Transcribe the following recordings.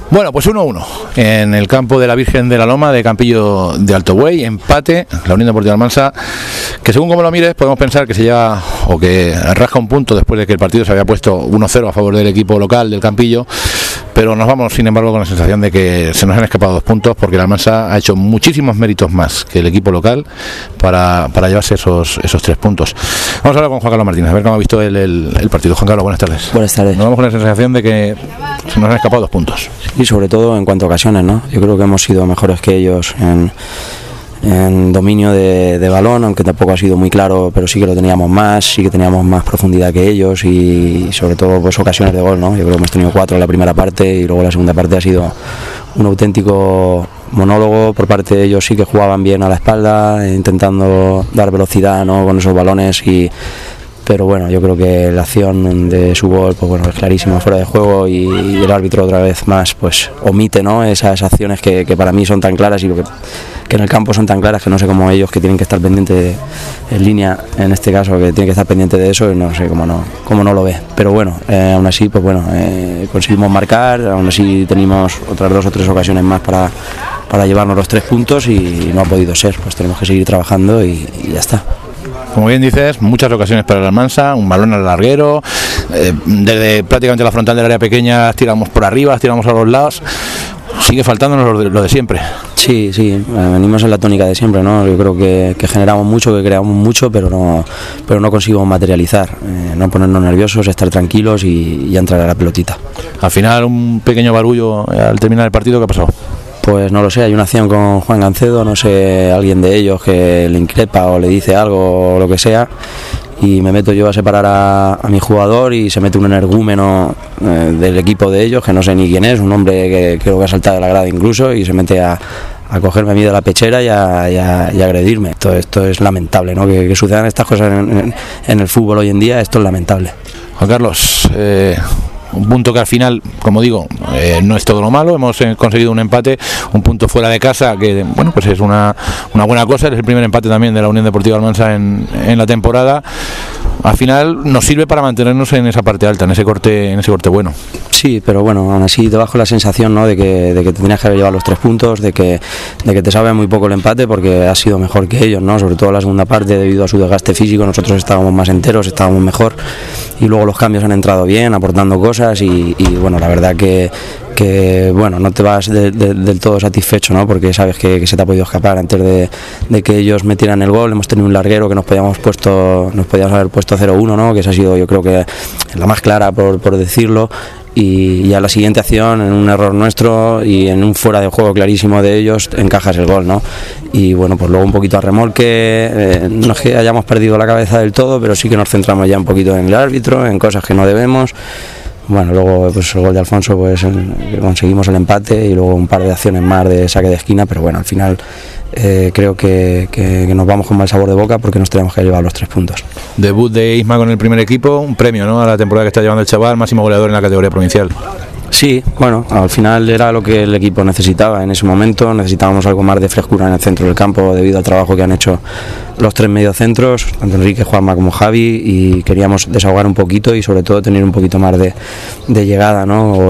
Bueno, pues 1-1 en el campo de la Virgen de la Loma de Campillo de Alto Buey, empate, la Unión Deportiva Almansa, que según como lo mires podemos pensar que se lleva o que rasca un punto después de que el partido se había puesto 1-0 a favor del equipo local del Campillo, pero nos vamos sin embargo con la sensación de que se nos han escapado 2 puntos porque la Almansa ha hecho muchísimos méritos más que el equipo local para llevarse esos 3 puntos. Vamos a hablar con Juan Carlos Martínez, a ver cómo ha visto el partido. Juan Carlos, buenas tardes. Buenas tardes. Nos vamos con la sensación de que se nos han escapado 2 puntos. Y sobre todo en cuanto a ocasiones, ¿no? Yo creo que hemos sido mejores que ellos en dominio de balón, aunque tampoco ha sido muy claro, pero sí que lo teníamos más, sí que teníamos más profundidad que ellos y sobre todo pues ocasiones de gol, ¿no? Yo creo que hemos tenido 4 en la primera parte y luego la segunda parte ha sido un auténtico monólogo por parte de ellos. Sí que jugaban bien a la espalda, intentando dar velocidad, ¿no? Con esos balones pero bueno, yo creo que la acción de su gol pues bueno, es clarísima, fuera de juego y el árbitro otra vez más pues omite, ¿no? Esas acciones que para mí son tan claras y que en el campo son tan claras que no sé cómo ellos, que tienen que estar pendientes en línea, en este caso, que tienen que estar pendientes de eso, y no sé cómo no lo ve. Pero bueno, aún así pues bueno, conseguimos marcar, aún así tenemos otras 2 o 3 ocasiones más para llevarnos los 3 puntos y no ha podido ser, pues tenemos que seguir trabajando y ya está. Como bien dices, muchas ocasiones para la Almansa, un balón al larguero, desde prácticamente la frontal del área pequeña tiramos por arriba, tiramos a los lados, sigue faltándonos lo de siempre. Sí, venimos en la tónica de siempre, ¿no? Yo creo que generamos mucho, que creamos mucho, pero no conseguimos materializar, no ponernos nerviosos, estar tranquilos y entrar a la pelotita. Al final un pequeño barullo al terminar el partido, ¿qué ha pasado? Pues no lo sé, hay una acción con Juan Gancedo, no sé, alguien de ellos que le increpa o le dice algo o lo que sea, y me meto yo a separar a mi jugador y se mete un energúmeno del equipo de ellos, que no sé ni quién es, un hombre que creo que ha saltado de la grada incluso, y se mete a cogerme a mí de la pechera y a agredirme. Esto es lamentable, ¿no? Que sucedan estas cosas en el fútbol hoy en día, esto es lamentable. Juan Carlos, un punto que al final, como digo, no es todo lo malo, hemos conseguido un empate, un punto fuera de casa, que bueno, pues es una buena cosa, es el primer empate también de la Unión Deportiva Almansa en la temporada. Al final nos sirve para mantenernos en esa parte alta, en ese corte bueno. Sí, pero bueno, aún así te bajo la sensación, ¿no? de que te tenías que haber llevado los 3 puntos, de que te sabe muy poco el empate porque has sido mejor que ellos, ¿no? Sobre todo la segunda parte, debido a su desgaste físico, nosotros estábamos más enteros, estábamos mejor, y luego los cambios han entrado bien, aportando cosas y bueno, la verdad que bueno, no te vas del todo satisfecho, ¿no? Porque sabes que se te ha podido escapar antes de que ellos metieran el gol. Hemos tenido un larguero que nos podíamos haber puesto 0-1, ¿no? Que esa ha sido, yo creo que la más clara por decirlo. Y ya la siguiente acción, en un error nuestro y en un fuera de juego clarísimo de ellos, encajas el gol, ¿no? Y bueno, pues luego un poquito a remolque, no es que hayamos perdido la cabeza del todo, pero sí que nos centramos ya un poquito en el árbitro, en cosas que no debemos. Bueno, luego pues el gol de Alfonso, pues conseguimos el empate y luego un par de acciones más de saque de esquina, pero bueno, al final creo que nos vamos con mal sabor de boca porque nos tenemos que llevar los 3 puntos. Debut de Isma con el primer equipo, un premio, ¿no?, a la temporada que está llevando el chaval, máximo goleador en la categoría provincial. Sí, bueno, al final era lo que el equipo necesitaba en ese momento, necesitábamos algo más de frescura en el centro del campo debido al trabajo que han hecho los 3 mediocentros, tanto Enrique, Juanma como Javi, y queríamos desahogar un poquito y sobre todo tener un poquito más de llegada, ¿no? o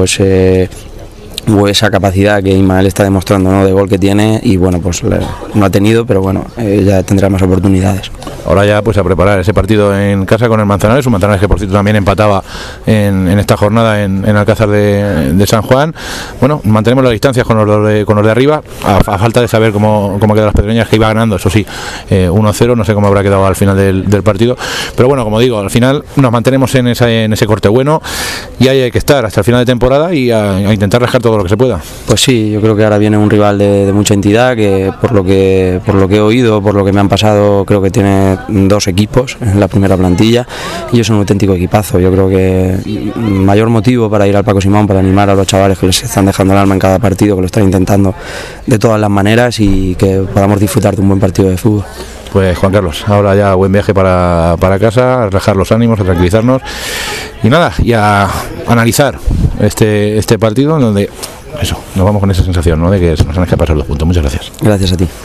esa capacidad que Ismael está demostrando, ¿no?, de gol que tiene, y bueno, pues no ha tenido, pero bueno, ya tendrá más oportunidades. Ahora ya pues a preparar ese partido en casa con el Manzanares, un Manzanares que por cierto también empataba en esta jornada en Alcázar de San Juan. Bueno, mantenemos las distancias con los de arriba, a falta de saber cómo quedan las pedreñas, que iba ganando, eso sí, 1-0, no sé cómo habrá quedado al final del partido, pero bueno, como digo, al final nos mantenemos en ese corte bueno, y ahí hay que estar hasta el final de temporada y a intentar rascar todo lo que se pueda. Pues sí, yo creo que ahora viene un rival de mucha entidad, que por lo que he oído, por lo que me han pasado, creo que tiene 2 equipos en la primera plantilla y es un auténtico equipazo. Yo creo que mayor motivo para ir al Paco Simón, para animar a los chavales que les están dejando el alma en cada partido, que lo están intentando de todas las maneras y que podamos disfrutar de un buen partido de fútbol. Pues Juan Carlos, ahora ya buen viaje para casa, a relajar los ánimos, a tranquilizarnos y nada, y a analizar este partido en donde eso, nos vamos con esa sensación, ¿no?, de que se nos han escapado los 2 puntos. Muchas gracias. Gracias a ti.